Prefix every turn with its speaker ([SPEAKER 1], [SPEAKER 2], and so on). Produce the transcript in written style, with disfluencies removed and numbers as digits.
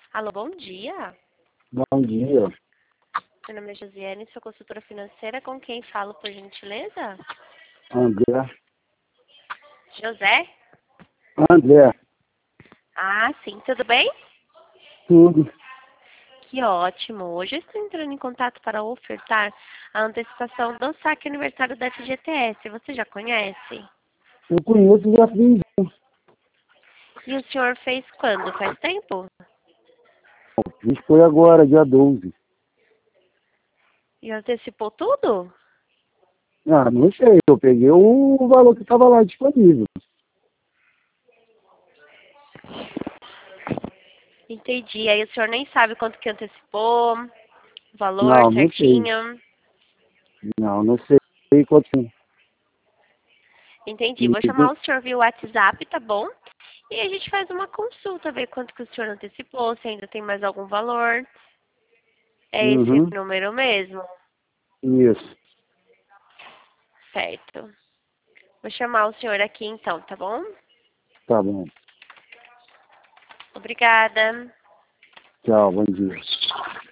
[SPEAKER 1] Alô, bom dia.
[SPEAKER 2] Bom dia.
[SPEAKER 1] Meu nome é Josiane, sou consultora financeira. Com quem falo, por gentileza?
[SPEAKER 2] André.
[SPEAKER 1] José?
[SPEAKER 2] André,
[SPEAKER 1] Ah, sim, tudo bem?
[SPEAKER 2] tudo.
[SPEAKER 1] Que ótimo. Hoje eu estou entrando em contato para ofertar a antecipação do saque aniversário da FGTS. Você já conhece?
[SPEAKER 2] Eu conheço e já fiz.
[SPEAKER 1] E o senhor fez quando? Faz tempo?
[SPEAKER 2] Isso foi agora, dia 12.
[SPEAKER 1] E antecipou tudo?
[SPEAKER 2] Ah, não sei. Eu peguei o valor que estava lá disponível.
[SPEAKER 1] Entendi. Aí o senhor nem sabe quanto que antecipou, o valor
[SPEAKER 2] Não, não sei.
[SPEAKER 1] certinho.
[SPEAKER 2] Não sei quanto.
[SPEAKER 1] Entendi. Vou chamar o senhor via WhatsApp, tá bom? E a gente faz uma consulta, ver quanto que o senhor antecipou, se ainda tem mais algum valor. É esse
[SPEAKER 2] Uhum.
[SPEAKER 1] número mesmo?
[SPEAKER 2] Isso.
[SPEAKER 1] Certo. Vou chamar o senhor aqui então, tá bom?
[SPEAKER 2] Tá bom.
[SPEAKER 1] Obrigada.
[SPEAKER 2] Tchau, bom dia.